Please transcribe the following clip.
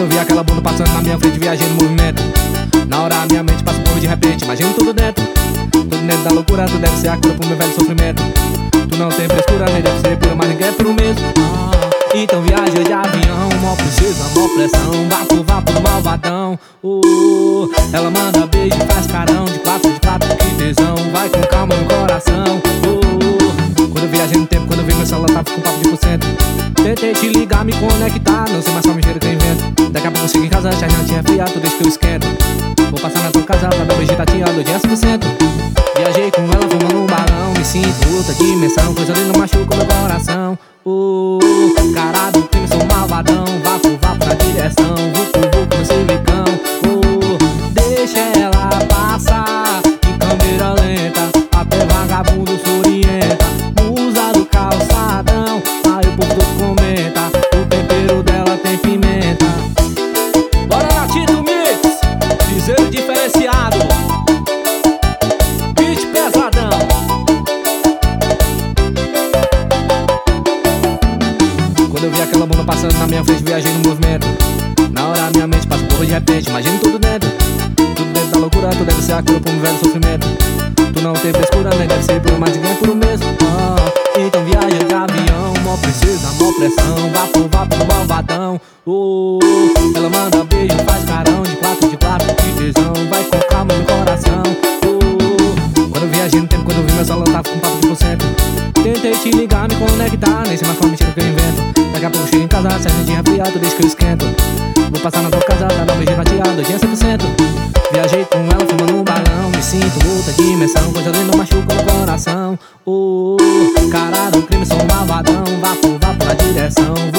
eu vi aquela bunda passando na minha frente, viajei no movimento. Na hora a minha mente passa por de repente, imagino tudo dentro da loucura. Tu deve ser a cura pro meu velho sofrimento. Tu não tem frescura, nem deve ser pura, mas ninguém é puro mesmo. Então viaja de avião, mó precisa, mó pressão. Vapo, malvadão. Ela manda beijo, faz carão. De quatro, que tesão. Vai com calma no coração. Quando eu viajei no tempo, quando eu vi meu celular tava com papo de porcento. Tentei te ligar, me conectar, não sei mais qual mentira que eu invento. Daqui a pouco eu chego em casa, já te refriar, tu deixa que eu esquento. Vou passar na tua casa pra dar beijinho tateado de 100%. Viajei com ela fumando um balão. Me sinto outra dimensão, coisa linda machuca meu coração. Cara do crime, sou malvadão. Vapo na direção, vucu no civicão. Deixa ela passar em câmera lenta, até vagabundo se orienta. Musa do calçadão, aí o povo todo comenta. O tempero dela tem pimenta. Bora lá, Tito Mix, piseiro diferenciado, beat pesadão. Quando eu vi aquela bunda passando na minha frente, viajei no movimento. Na hora a minha mente passa por de repente, imagino tudo dentro da loucura. Tu deve ser a cura pro meu velho sofrimento. Tu não tem frescura, nem deve ser puro, mas ninguém é puro mesmo. Então viaja de avião, mó precisa, mó pressão. Vapo, malvadão. Ela manda beijo, faz carão. De quatro, que tesão. Vai com calma no coração. Quando eu viajei no tempo, quando eu vi meu celular tava com papo de porcento. Tentei te ligar, me conectar, nem sei mais qual mentira que eu invento. Daqui a pouco eu chego em casa, se a gente refriar, tu deixa que eu esquento. Vou passar na tua casa, pra dar um beijinho tateado de 100%. Viajei com ela fumando um balão. Me sinto outra dimensão, coisa linda machuca no coração. Cara do crime, sou um malvadão. Vapo na direção,